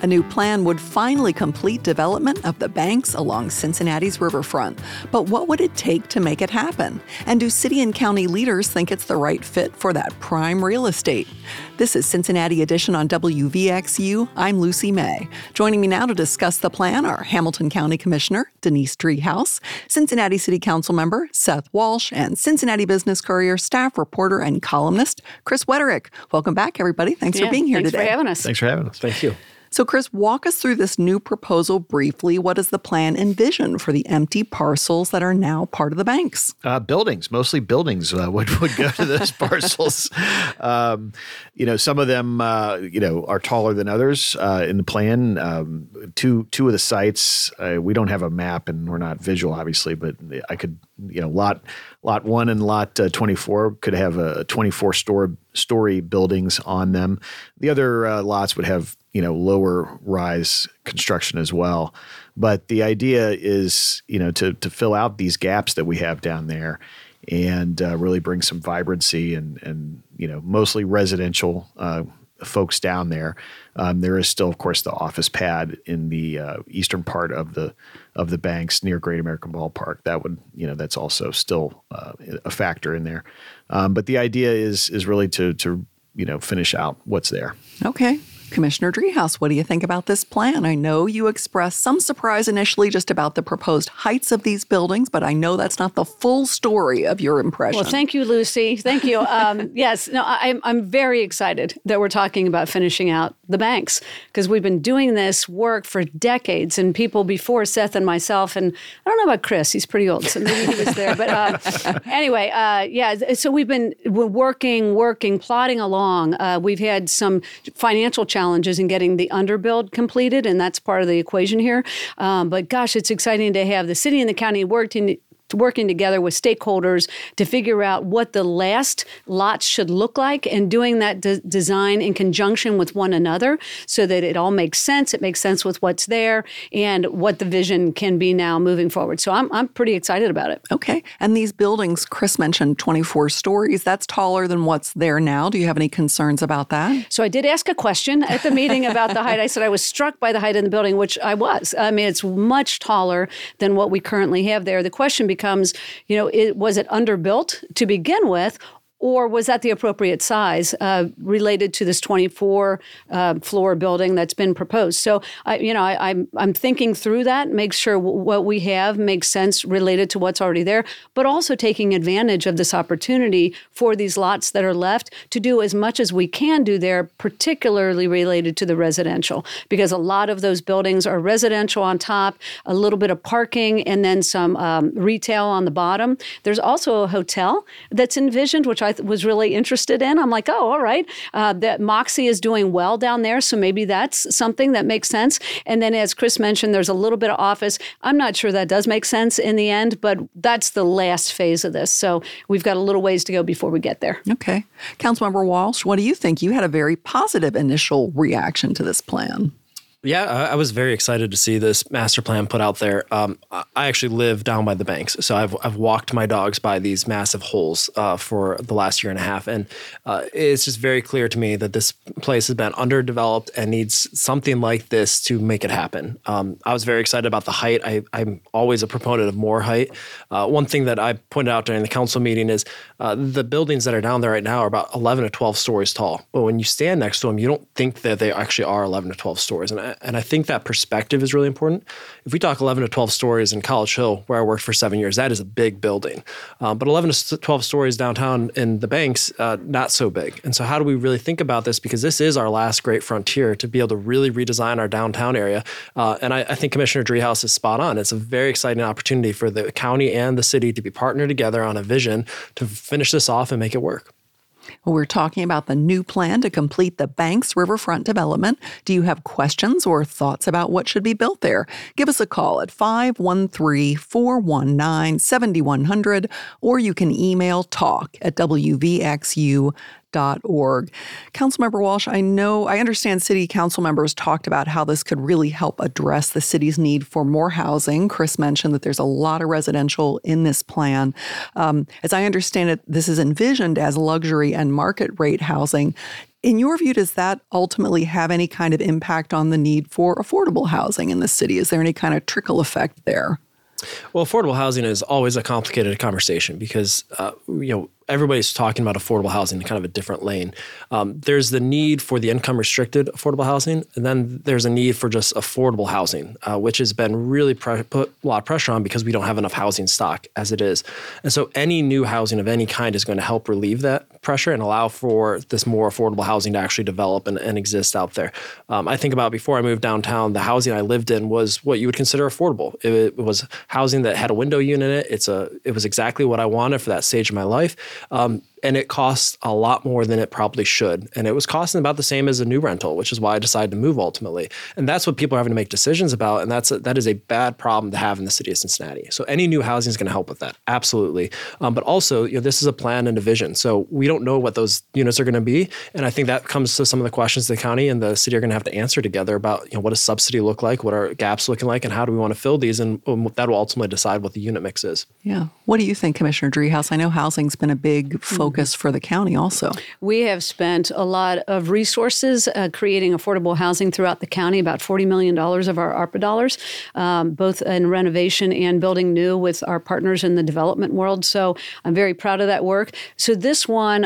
A new plan would finally complete development of the banks along Cincinnati's riverfront. But what would it take to make it happen? And do city and county leaders think it's the right fit for that prime real estate? This is Cincinnati Edition on WVXU. I'm Lucy May. Joining me now to discuss the plan are Hamilton County Commissioner Denise Driehaus, Cincinnati City Council member Seth Walsh, and Cincinnati Business Courier staff reporter and columnist Chris Wetterick. Welcome back, everybody. Thanks for being here today. Thanks for having us. Thanks for having us. Thank you. So, Chris, walk us through this new proposal briefly. What does the plan envision for the empty parcels that are now part of the banks? Buildings, mostly buildings would go to those parcels. Some of them, are taller than others in the plan. Two of the sites, we don't have a map and we're not visual, obviously, but I could, lot 1 and lot 24 could have 24-story buildings on them. The other lots would have, lower rise construction as well. But the idea is, to fill out these gaps that we have down there and really bring some vibrancy and mostly residential folks down there. There is still, of course, the office pad in the eastern part of the banks near Great American Ballpark. That would, that's also still a factor in there. But the idea is really to finish out what's there. Okay. Commissioner Driehaus, what do you think about this plan? I know you expressed some surprise initially just about the proposed heights of these buildings, but I know that's not the full story of your impression. Well, thank you, Lucy. Thank you. Yes, no, I'm very excited that we're talking about finishing out the banks because we've been doing this work for decades, and people before Seth and myself, and I don't know about Chris, he's pretty old, so maybe he was there. But anyway, so we're working, plodding along. We've had some financial challenges in getting the underbuild completed, and that's part of the equation here. But gosh, it's exciting to have the city and the county working together with stakeholders to figure out what the last lots should look like and doing that design in conjunction with one another so that it all makes sense. It makes sense with what's there and what the vision can be now moving forward. So I'm pretty excited about it. Okay. And these buildings, Chris mentioned 24 stories. That's taller than what's there now. Do you have any concerns about that? So I did ask a question at the meeting about the height. I said I was struck by the height in the building, which I was. I mean, it's much taller than what we currently have there. The question becomes, was it underbuilt to begin with, or was that the appropriate size related to this 24-floor building that's been proposed? So, I'm thinking through that, make sure what we have makes sense related to what's already there, but also taking advantage of this opportunity for these lots that are left to do as much as we can do there, particularly related to the residential, because a lot of those buildings are residential on top, a little bit of parking, and then some retail on the bottom. There's also a hotel that's envisioned, which I was really interested in. I'm like, oh, all right. That Moxie is doing well down there, so maybe that's something that makes sense. And then as Chris mentioned, there's a little bit of office. I'm not sure that does make sense in the end, but that's the last phase of this. So we've got a little ways to go before we get there. Okay. Councilmember Walsh, what do you think? You had a very positive initial reaction to this plan. Yeah, I was very excited to see this master plan put out there. I actually live down by the banks, so I've walked my dogs by these massive holes for the last year and a half, and it's just very clear to me that this place has been underdeveloped and needs something like this to make it happen. I was very excited about the height. I'm always a proponent of more height. One thing that I pointed out during the council meeting is the buildings that are down there right now are about 11 to 12 stories tall, but when you stand next to them, you don't think that they actually are 11 to 12 stories, and I think that perspective is really important. If we talk 11 to 12 stories in College Hill, where I worked for 7 years, that is a big building. But 11 to 12 stories downtown in the banks, not so big. And so how do we really think about this? Because this is our last great frontier to be able to really redesign our downtown area. And I think Commissioner Driehaus is spot on. It's a very exciting opportunity for the county and the city to be partnered together on a vision to finish this off and make it work. Well, we're talking about the new plan to complete the bank's riverfront development. Do you have questions or thoughts about what should be built there? Give us a call at 513-419-7100, or you can email talk@wvxu.org. Councilmember Walsh, I understand city council members talked about how this could really help address the city's need for more housing. Chris mentioned that there's a lot of residential in this plan. As I understand it, this is envisioned as luxury and market rate housing. In your view, does that ultimately have any kind of impact on the need for affordable housing in the city? Is there any kind of trickle effect there? Well, affordable housing is always a complicated conversation because, everybody's talking about affordable housing in kind of a different lane. There's the need for the income restricted affordable housing, and then there's a need for just affordable housing, which has been really put a lot of pressure on because we don't have enough housing stock as it is. And so any new housing of any kind is going to help relieve that pressure and allow for this more affordable housing to actually develop and exist out there. I think about before I moved downtown, the housing I lived in was what you would consider affordable. It was housing that had a window unit in it. It was exactly what I wanted for that stage of my life. And it costs a lot more than it probably should. And it was costing about the same as a new rental, which is why I decided to move ultimately. And that's what people are having to make decisions about. And that is a bad problem to have in the city of Cincinnati. So any new housing is going to help with that. Absolutely. But also, this is a plan and a vision. So we don't know what those units are going to be. And I think that comes to some of the questions the county and the city are going to have to answer together about, what does subsidy look like? What are gaps looking like? And how do we want to fill these? And that will ultimately decide what the unit mix is. Yeah. What do you think, Commissioner Driehaus? I know housing's been a big focus for the county also. We have spent a lot of resources creating affordable housing throughout the county, about $40 million of our ARPA dollars, both in renovation and building new with our partners in the development world. So I'm very proud of that work. So this one,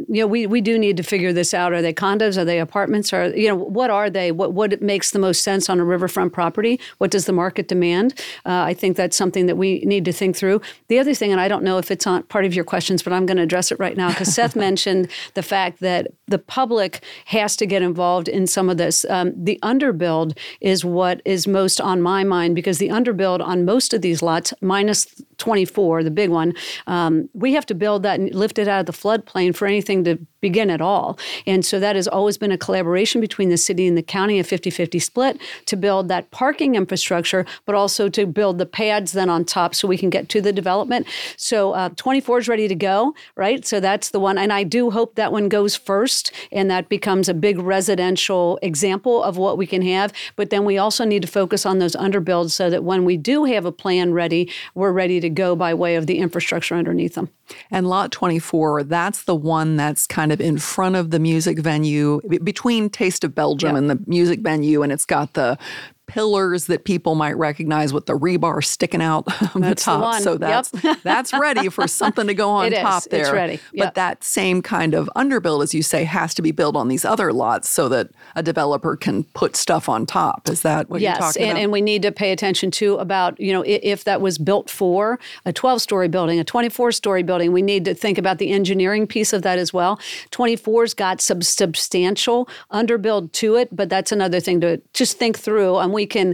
we do need to figure this out. Are they condos? Are they apartments? What are they? What makes the most sense on a riverfront property? What does the market demand? I think that's something that we need to think through. The other thing, and I don't know if it's on part of your questions, but I'm going to address it right now because Seth mentioned the fact that the public has to get involved in some of this. The underbuild is what is most on my mind because the underbuild on most of these lots, minus 24, the big one, we have to build that and lift it out of the floodplain for anything to begin at all. And so that has always been a collaboration between the city and the county, a 50-50 split, to build that parking infrastructure, but also to build the pads then on top so we can get to the development. So 24 is ready to go, right? So that's the one. And I do hope that one goes first and that becomes a big residential example of what we can have. But then we also need to focus on those underbuilds so that when we do have a plan ready, we're ready to go by way of the infrastructure underneath them. And Lot 24, that's the one that's kind of in front of the music venue, between Taste of Belgium and the music venue, and it's got the pillars that people might recognize with the rebar sticking out of the top. So that's ready for something to go on top there. It's ready. Yep. But that same kind of underbuild, as you say, has to be built on these other lots so that a developer can put stuff on top. Is that what you're talking about? Yes, and we need to pay attention too about, if that was built for a 12-story building, a 24-story building, we need to think about the engineering piece of that as well. 24's got some substantial underbuild to it, but that's another thing to just think through. And we can,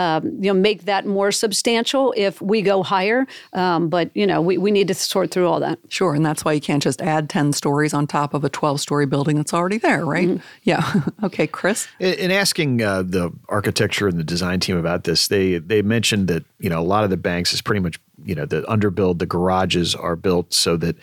make that more substantial if we go higher. But we need to sort through all that. Sure, and that's why you can't just add 10 stories on top of a 12-story building that's already there, right? Mm-hmm. Yeah. Okay, Chris? In asking the architecture and the design team about this, they mentioned that, a lot of the banks is pretty much, the underbuild, the garages are built so that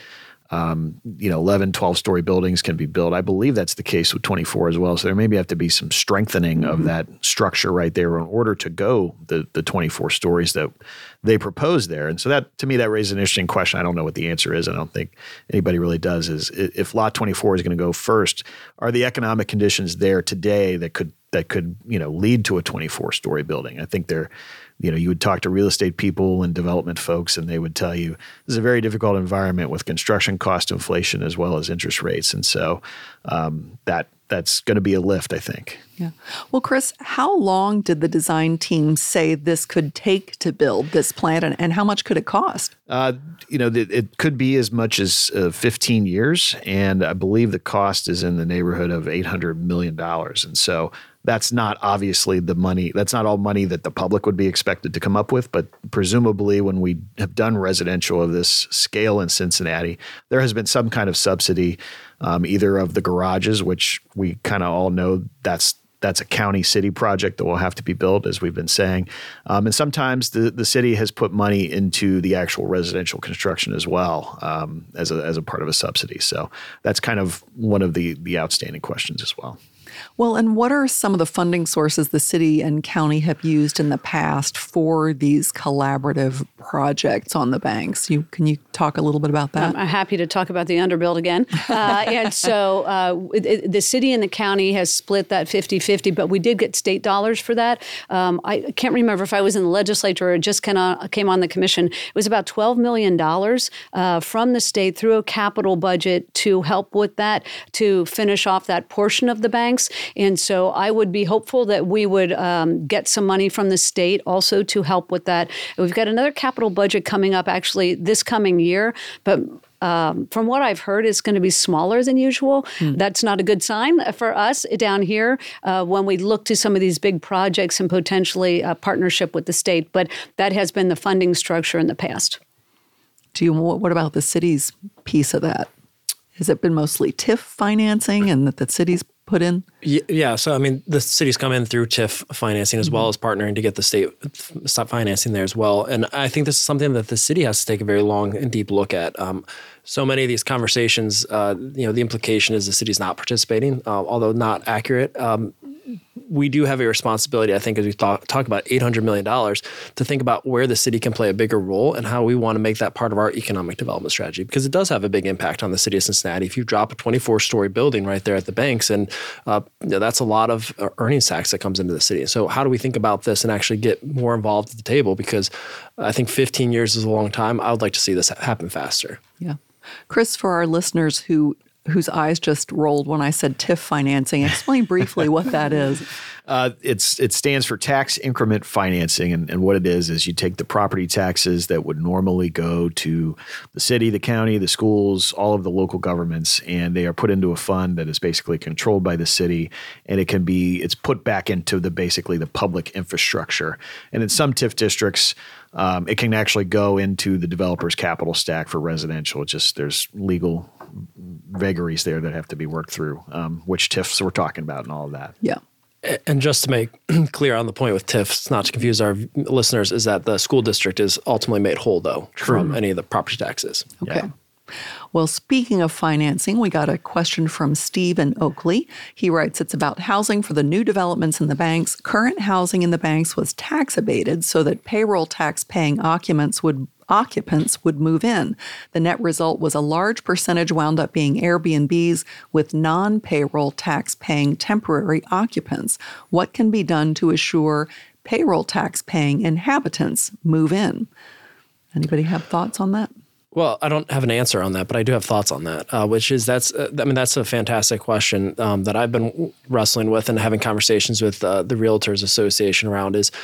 11, 12-story buildings can be built. I believe that's the case with 24 as well. So there maybe have to be some strengthening of that structure right there in order to go the 24 stories that they propose there. And so that, to me, that raises an interesting question. I don't know what the answer is. I don't think anybody really does. Is if Lot 24 is going to go first, are the economic conditions there today that could lead to a 24-story building? I think they're you would talk to real estate people and development folks, and they would tell you this is a very difficult environment with construction cost inflation as well as interest rates. And so that's going to be a lift, I think. Yeah. Well, Chris, how long did the design team say this could take to build this plant, and how much could it cost? It could be as much as 15 years, and I believe the cost is in the neighborhood of $800 million. And so that's not obviously the money. That's not all money that the public would be expected to come up with, but presumably when we have done residential of this scale in Cincinnati, there has been some kind of subsidy, either of the garages, which we kind of all know that's a county city project that will have to be built, as we've been saying. And sometimes the city has put money into the actual residential construction as well, as a part of a subsidy. So that's kind of one of the outstanding questions as well. Well, and what are some of the funding sources the city and county have used in the past for these collaborative projects on the banks? Can you talk a little bit about that? I'm happy to talk about the underbuild again. And so the city and the county has split that 50-50, but we did get state dollars for that. I can't remember if I was in the legislature or just came on the commission. It was about $12 million from the state through a capital budget to help with that, to finish off that portion of the banks. And so I would be hopeful that we would get some money from the state also to help with that. We've got another capital budget coming up actually this coming year, but from what I've heard, it's going to be smaller than usual. That's not a good sign for us down here when we look to some of these big projects and potentially a partnership with the state. But that has been the funding structure in the past. What about the city's piece of that? Has it been mostly TIF financing and that the city's put in? Yeah. So, I mean, the city's come in through TIF financing as well as partnering to get the state stop financing there as well. And I think this is something that the city has to take a very long and deep look at. So many of these conversations, the implication is the city's not participating, although not accurate. We do have a responsibility, I think, as we talk about $800 million, to think about where the city can play a bigger role and how we want to make that part of our economic development strategy, because it does have a big impact on the city of Cincinnati. If you drop a 24-story building right there at the banks, and that's a lot of earnings tax that comes into the city. So how do we think about this and actually get more involved at the table? Because I think 15 years is a long time. I would like to see this happen faster. Yeah. Chris, for our listeners whose eyes just rolled when I said TIF financing, explain briefly what that is. It stands for tax increment financing. And what it is you take the property taxes that would normally go to the city, the county, the schools, all of the local governments, and they are put into a fund that is basically controlled by the city. And it's put back into basically the public infrastructure. And in some TIF districts, it can actually go into the developer's capital stack for residential. There's legal vagaries there that have to be worked through, which TIFs we're talking about and all of that. Yeah. And just to make clear on the point with TIFs, not to confuse our listeners, is that the school district is ultimately made whole, though, from any of the property taxes. Okay. Yeah. Well, speaking of financing, we got a question from Steve in Oakley. He writes, it's about housing for the new developments in the banks. Current housing in the banks was tax abated so that payroll tax paying occupants would move in. The net result was a large percentage wound up being Airbnbs with non-payroll tax paying temporary occupants. What can be done to assure payroll tax paying inhabitants move in? Anybody have thoughts on that? Well, I don't have an answer on that, but I do have thoughts on that, that's a fantastic question that I've been wrestling with and having conversations with the Realtors Association around is,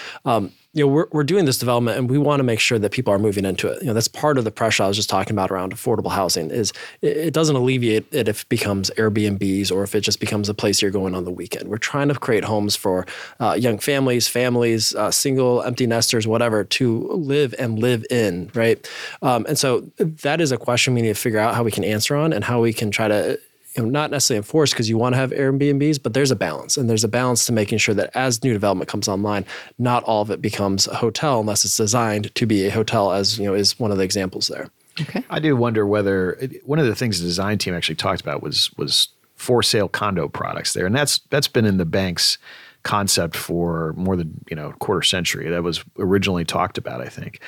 we're doing this development and we want to make sure that people are moving into it. That's part of the pressure I was just talking about around affordable housing is it doesn't alleviate it if it becomes Airbnbs or if it just becomes a place you're going on the weekend. We're trying to create homes for young families, single, empty nesters, whatever, to live in, right? And so that is a question we need to figure out how we can answer on and how we can try to not necessarily enforce because you want to have Airbnbs, but there's a balance. And there's a balance to making sure that as new development comes online, not all of it becomes a hotel unless it's designed to be a hotel, as is one of the examples there. Okay. I do wonder whether one of the things the design team actually talked about was for sale condo products there. And that's been in the bank's concept for more than a quarter century. That was originally talked about, I think.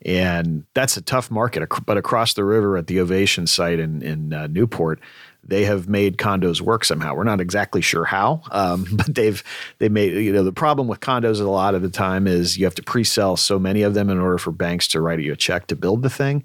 And that's a tough market. But across the river at the Ovation site in Newport, they have made condos work somehow. We're not exactly sure how, but they made, the problem with condos a lot of the time is you have to pre-sell so many of them in order for banks to write you a check to build the thing.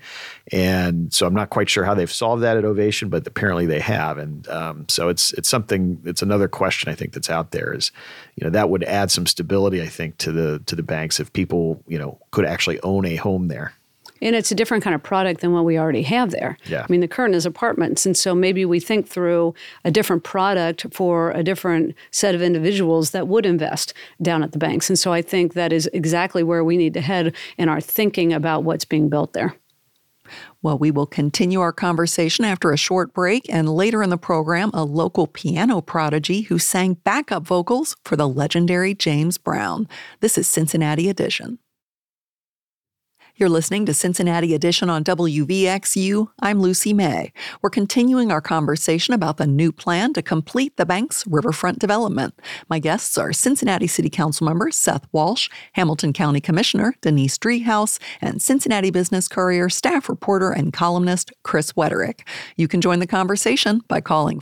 And so I'm not quite sure how they've solved that at Ovation, but apparently they have. And so it's another question I think that's out there is, that would add some stability, I think, to the banks if people, could actually own a home there. And it's a different kind of product than what we already have there. Yeah. I mean, the current is apartments. And so maybe we think through a different product for a different set of individuals that would invest down at the banks. And so I think that is exactly where we need to head in our thinking about what's being built there. Well, we will continue our conversation after a short break, and later in the program, a local piano prodigy who sang backup vocals for the legendary James Brown. This is Cincinnati Edition. You're listening to Cincinnati Edition on WVXU. I'm Lucy May. We're continuing our conversation about the new plan to complete the bank's riverfront development. My guests are Cincinnati City Council member Seth Walsh, Hamilton County Commissioner Denise Driehaus, and Cincinnati Business Courier staff reporter and columnist Chris Wetterick. You can join the conversation by calling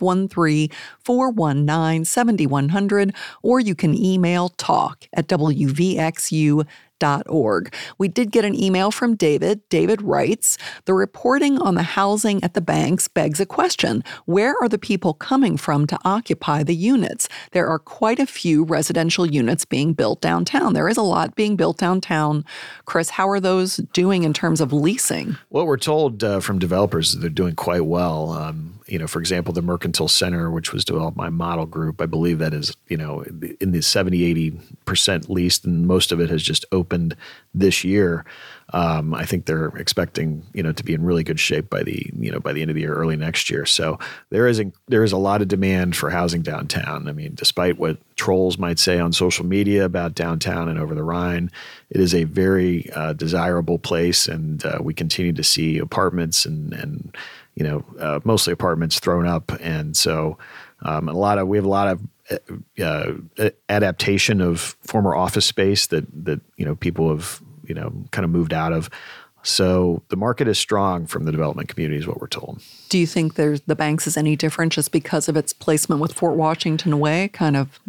513-419-7100, or you can email talk@wvxu.org. We did get an email from David. David writes, the reporting on the housing at the banks begs a question. Where are the people coming from to occupy the units? There are quite a few residential units being built downtown. There is a lot being built downtown. Chris, how are those doing in terms of leasing? Well, we're told from developers that they're doing quite well. For example, the Mercantile Center, which was developed by Model Group, I believe that is, in the 70-80% leased, and most of it has just opened this year. I think they're expecting, to be in really good shape by the end of the year, early next year. So there is a lot of demand for housing downtown. I mean, despite what trolls might say on social media about downtown and over the Rhine, it is a very desirable place, and we continue to see apartments and mostly apartments thrown up, and so we have a lot of adaptation of former office space that people have kind of moved out of. So the market is strong from the development community, is what we're told. Do you think the banks is any different just because of its placement with Fort Washington Way? Kind of,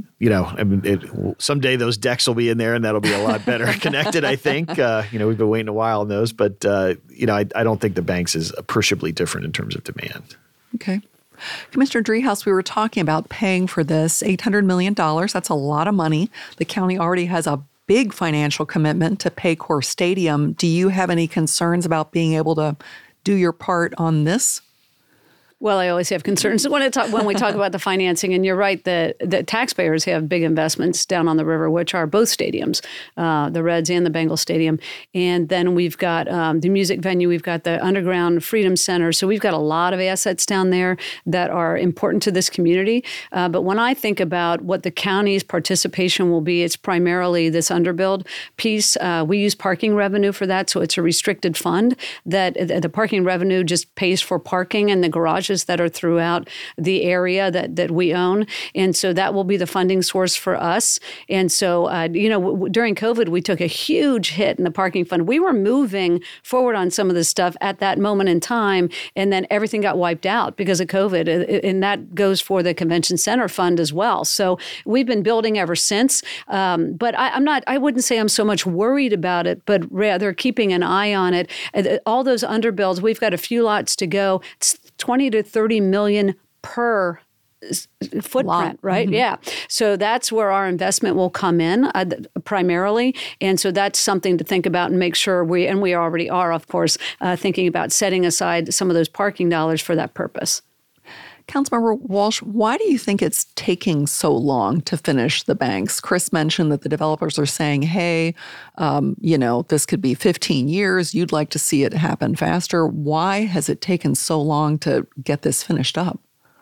someday those decks will be in there, and that'll be a lot better connected. I think we've been waiting a while on those, but I don't think the banks is appreciably different in terms of demand. Okay. Commissioner Driehaus, we were talking about paying for this $800 million. That's a lot of money. The county already has a big financial commitment to Paycor Stadium. Do you have any concerns about being able to do your part on this? Well, I always have concerns when we talk about the financing, and you're right that taxpayers have big investments down on the river, which are both stadiums, the Reds and the Bengals Stadium. And then we've got the music venue, we've got the Underground Freedom Center. So we've got a lot of assets down there that are important to this community. But when I think about what the county's participation will be, it's primarily this underbuild piece. We use parking revenue for that, so it's a restricted fund that the parking revenue just pays for parking and the garage that are throughout the area that we own. And so that will be the funding source for us. And so, during COVID, we took a huge hit in the parking fund. We were moving forward on some of this stuff at that moment in time, and then everything got wiped out because of COVID. And that goes for the Convention Center Fund as well. So we've been building ever since. But I wouldn't say I'm so much worried about it, but rather keeping an eye on it. All those underbuilds, we've got a few lots to go. It's 20 to 30 million per footprint, Lot. right? Mm-hmm. Yeah. So that's where our investment will come in primarily. And so that's something to think about and make sure we already are, of course, thinking about setting aside some of those parking dollars for that purpose. Councilmember Walsh, why do you think it's taking so long to finish the banks? Chris mentioned that the developers are saying, hey, this could be 15 years. You'd like to see it happen faster. Why has it taken so long to get this finished up?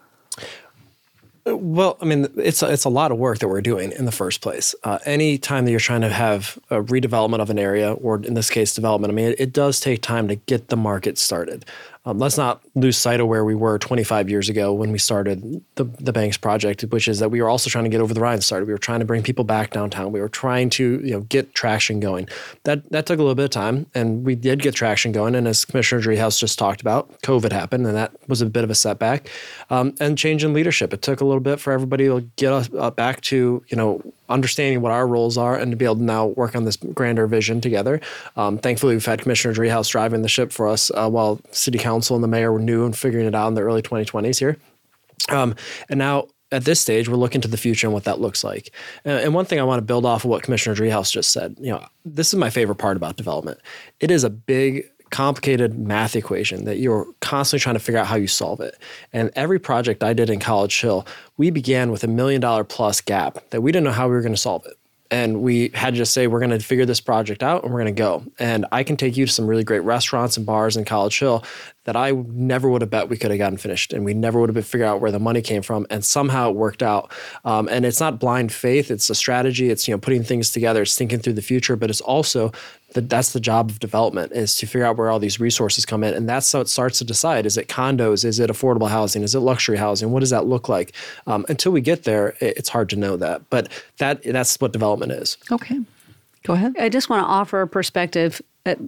Well, I mean, it's a lot of work that we're doing in the first place. Any time that you're trying to have a redevelopment of an area, or in this case, development, I mean, it does take time to get the market started. Let's not lose sight of where we were 25 years ago when we started the Banks project, which is that we were also trying to get Over the Rhine started. We were trying to bring people back downtown. We were trying to get traction going. That took a little bit of time, and we did get traction going. And as Commissioner Driehaus just talked about, COVID happened, and that was a bit of a setback. And change in leadership. It took a little bit for everybody to get us back to understanding what our roles are and to be able to now work on this grander vision together. Thankfully, we've had Commissioner Driehaus driving the ship for us while City Council and the mayor were new and figuring it out in the early 2020s here. And now at this stage, we're looking to the future and what that looks like. And one thing I want to build off of what Commissioner Driehaus just said, this is my favorite part about development. It is a big, complicated math equation that you're constantly trying to figure out how you solve it. And every project I did in College Hill, we began with $1 million plus gap that we didn't know how we were going to solve it. And we had to just say, we're going to figure this project out and we're going to go. And I can take you to some really great restaurants and bars in College Hill that I never would have bet we could have gotten finished, and we never would have figured out where the money came from, and somehow it worked out. And it's not blind faith; it's a strategy. It's putting things together. It's thinking through the future, but it's also that's the job of development, is to figure out where all these resources come in. And that's how it starts to decide. Is it condos? Is it affordable housing? Is it luxury housing? What does that look like? Until we get there, it's hard to know that. But that's what development is. Okay. Go ahead. I just want to offer a perspective.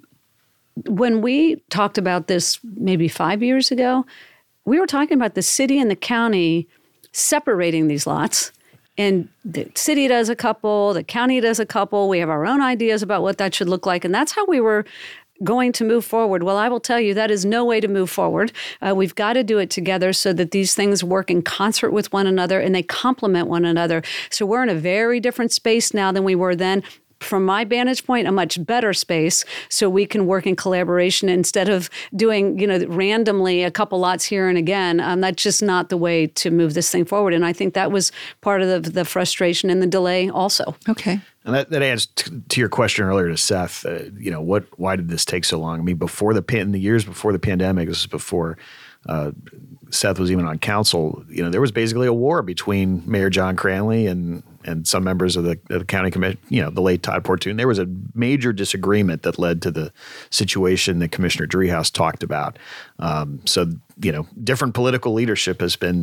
When we talked about this maybe 5 years ago, we were talking about the city and the county separating these lots. And the city does a couple, the county does a couple. We have our own ideas about what that should look like. And that's how we were going to move forward. Well, I will tell you that is no way to move forward. We've got to do it together so that these things work in concert with one another and they complement one another. So we're in a very different space now than we were then. From my vantage point, a much better space, so we can work in collaboration instead of doing, randomly a couple lots here and again. That's just not the way to move this thing forward. And I think that was part of the frustration and the delay also. Okay. And that adds to your question earlier to Seth. Why did this take so long? I mean, in the years before the pandemic, this was before Seth was even on council. There was basically a war between Mayor John Cranley and some members of the county commission. The late Todd Portune. There was a major disagreement that led to the situation that Commissioner Driehaus talked about. So different political leadership has been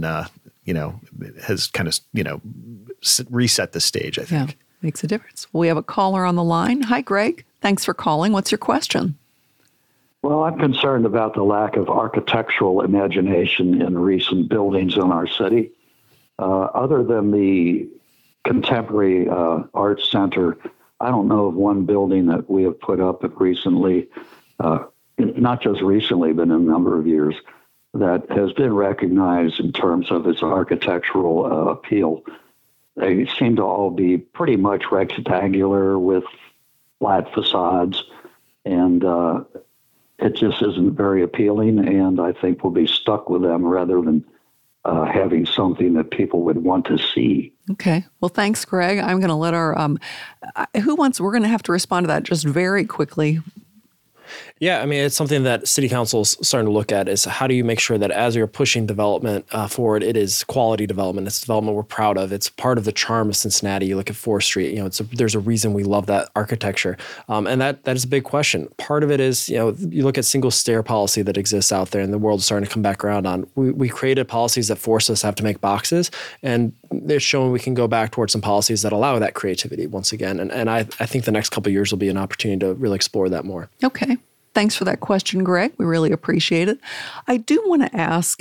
has kind of reset the stage, I think. Yeah, makes a difference. We have a caller on the line. Hi, Greg. Thanks for calling. What's your question? Well, I'm concerned about the lack of architectural imagination in recent buildings in our city. Other than the Contemporary Arts Center, I don't know of one building that we have put up recently, not just recently, but in a number of years, that has been recognized in terms of its architectural appeal. They seem to all be pretty much rectangular with flat facades, and it just isn't very appealing, and I think we'll be stuck with them rather than having something that people would want to see. Okay. Well, thanks, Greg. I'm going to let our, we're going to have to respond to that just very quickly. Yeah, I mean, it's something that city council's starting to look at, is how do you make sure that as you're pushing development forward, it is quality development. It's development we're proud of. It's part of the charm of Cincinnati. You look at 4th Street, there's a reason we love that architecture. And that is a big question. Part of it is, you look at single stair policy that exists out there and the world is starting to come back around on. We created policies that force us to have to make boxes, and they're showing we can go back towards some policies that allow that creativity once again. And I think the next couple of years will be an opportunity to really explore that more. Okay. Thanks for that question, Greg. We really appreciate it. I do want to ask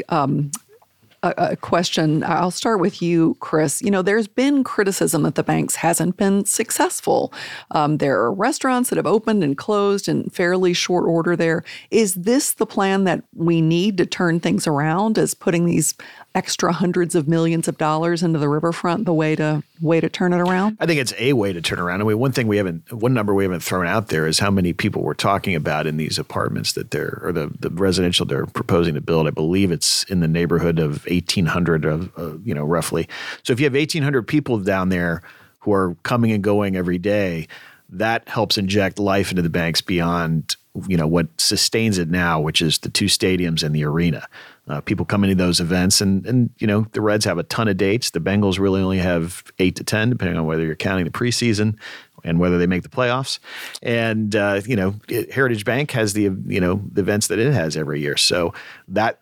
a question. I'll start with you, Chris. There's been criticism that the Banks hasn't been successful. There are restaurants that have opened and closed in fairly short order there. Is this the plan that we need to turn things around? Is putting these extra hundreds of millions of dollars into the riverfront the way to turn it around? I think it's a way to turn around. I mean, one number we haven't thrown out there is how many people we're talking about in these apartments the residential they're proposing to build. I believe it's in the neighborhood of 1,800 roughly. So if you have 1,800 people down there who are coming and going every day, that helps inject life into the Banks beyond what sustains it now, which is the 2 stadiums and the arena. People come into those events, and the Reds have a ton of dates. The Bengals really only have 8 to 10, depending on whether you're counting the preseason and whether they make the playoffs. And Heritage Bank has the events that it has every year. So that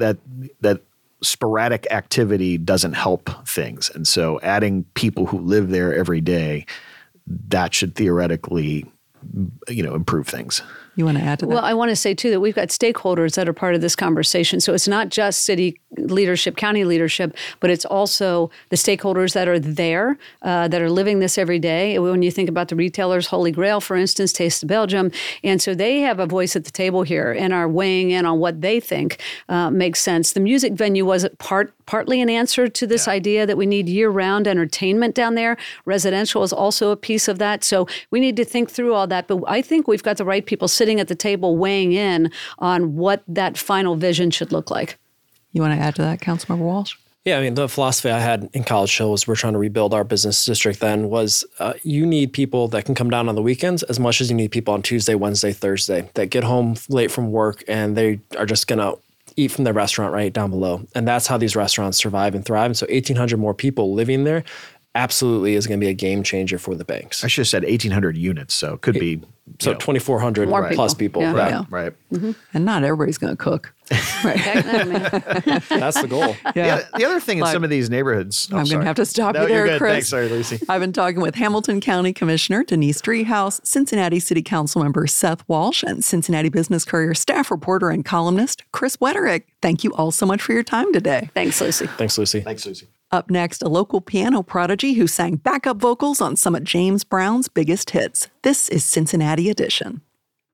sporadic activity doesn't help things. And so adding people who live there every day, that should theoretically improve things. You want to add to that? Well, I want to say, too, that we've got stakeholders that are part of this conversation. So it's not just city leadership, county leadership, but it's also the stakeholders that are there, that are living this every day. When you think about the retailers, Holy Grail, for instance, Taste of Belgium. And so they have a voice at the table here and are weighing in on what they think makes sense. The music venue was partly an answer to this idea that we need year-round entertainment down there. Residential is also a piece of that. So we need to think through all that. But I think we've got the right people sitting at the table weighing in on what that final vision should look like. You want to add to that, Councilmember Walsh? Yeah, I mean, the philosophy I had in College Hill was we're trying to rebuild our business district then was you need people that can come down on the weekends as much as you need people on Tuesday, Wednesday, Thursday that get home late from work and they are just going to eat from the restaurant right down below. And that's how these restaurants survive and thrive. And so 1,800 more people living there absolutely is going to be a game changer for the banks. I should have said 1,800 units, so it could be... So 2,400 More plus people. Yeah. Right. Right. And not everybody's going to cook. Right. Heck no, man. That's the goal. The other thing in some of these neighborhoods... I'm going to have to stop you there, you're good. Chris. Thanks, sorry, Lucy. I've been talking with Hamilton County Commissioner Denise Driehaus, Cincinnati City Council member Seth Walsh, and Cincinnati Business Courier staff reporter and columnist Chris Wetterick. Thank you all so much for your time today. Thanks, Lucy. Thanks, Lucy. Thanks, Lucy. Up next, a local piano prodigy who sang backup vocals on some of James Brown's biggest hits. This is Cincinnati Edition.